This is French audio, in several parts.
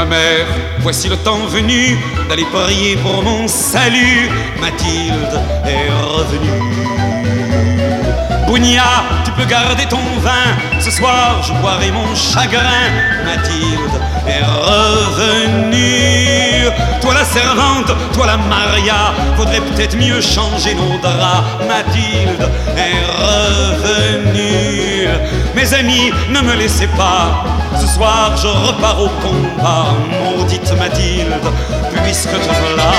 mère, voici le temps venu d'aller prier pour mon salut. Mathilde est revenue. Bounia, tu peux garder ton vin. Ce soir, je boirai mon chagrin. Mathilde est revenue. Toi la servante, toi la Maria, faudrait peut-être mieux changer nos draps. Mathilde est revenue. Mes amis, ne me laissez pas. Ce soir, je repars au combat. Maudite Mathilde, puisque te voilà.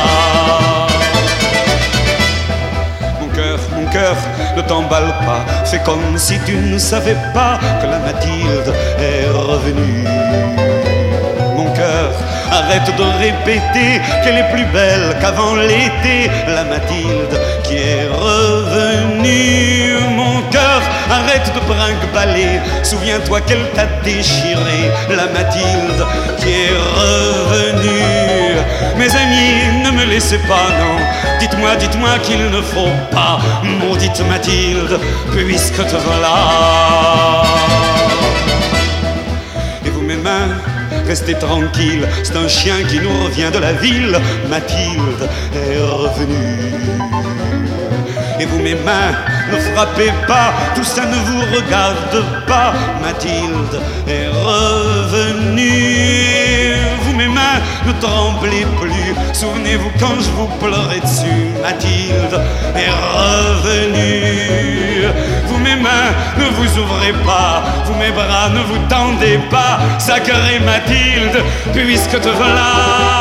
Mon cœur, ne t'emballe pas. Fais comme si tu ne savais pas que la Mathilde est revenue. Mon cœur, arrête de répéter qu'elle est plus belle qu'avant l'été. La Mathilde qui est revenue. Mon cœur, arrête de brinque-baller. Souviens-toi qu'elle t'a déchiré. La Mathilde qui est revenue. Mes amis, ne me laissez pas, non. Dites-moi qu'il ne faut pas. Maudite Mathilde, puisque te voilà. Et vous, mes mains, restez tranquilles. C'est un chien qui nous revient de la ville. Mathilde est revenue. Et vous, mes mains, ne frappez pas, tout ça ne vous regarde pas. Mathilde est revenue. Vous, mes mains, ne tremblez plus. Souvenez-vous quand je vous pleurais dessus. Mathilde est revenue. Vous, mes mains, ne vous ouvrez pas. Vous, mes bras, ne vous tendez pas. Sacrée Mathilde, puisque te voilà.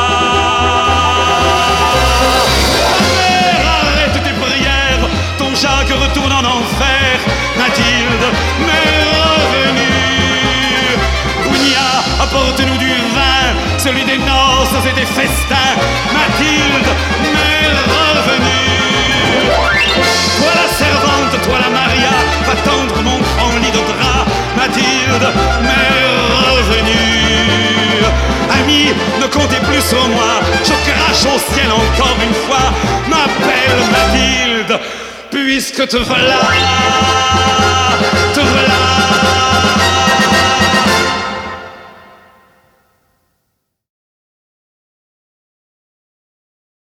Jacques retourne en enfer. Mathilde m'est revenue. Bounia, apporte-nous du vin, celui des noces et des festins. Mathilde m'est revenue. Toi la servante, toi la Maria, va tendre mon grand lit de drap. Mathilde m'est revenue. Amis, ne comptez plus sur moi. Je crache au ciel encore une fois. M'appelle Mathilde, puisque te voilà.